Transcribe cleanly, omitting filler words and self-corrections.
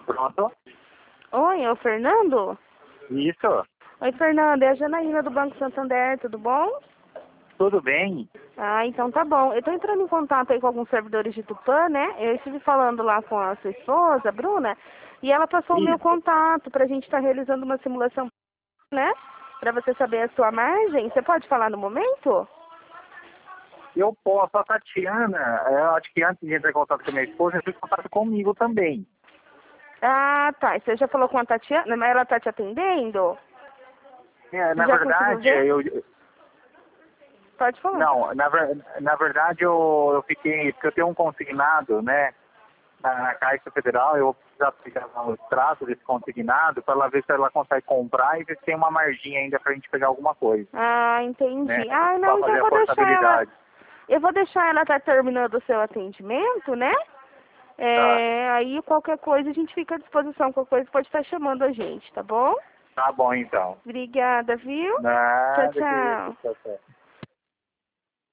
Pronto? Oi, é o Fernando? Isso. Oi, Fernando, é a Janaína do Banco Santander, tudo bom? Tudo bem? Ah, então tá bom. Eu tô entrando em contato aí com alguns servidores de Tupã, né? Eu estive falando lá com a sua esposa, Bruna, e ela passou o meu Isso. contato pra gente estar realizando uma simulação, né? Pra você saber a sua margem. Você pode falar no momento? Eu posso, a Tatiana, eu acho que antes de entrar em contato com a minha esposa, entrou em contato comigo também. Ah, tá. E você já falou com a Tatiana, mas ela tá te atendendo? Você Na já conseguiu verdade, ver? Pode falar. não, na verdade eu fiquei, porque eu tenho um consignado, né, na Caixa Federal, eu vou precisar pegar o extrato desse consignado para ela ver se ela consegue comprar e ver se tem uma margem ainda para a gente pegar alguma coisa, Ah, né, entendi. Ah, não, para então fazer eu a vou deixar ela. portabilidade. Eu vou deixar ela estar terminando o seu atendimento, né? Tá, Aí qualquer coisa a gente fica à disposição, qualquer coisa pode estar chamando a gente, tá bom? tá bom então. Obrigada, viu? Tchau, Nada que isso, tchau. tchau, tchau.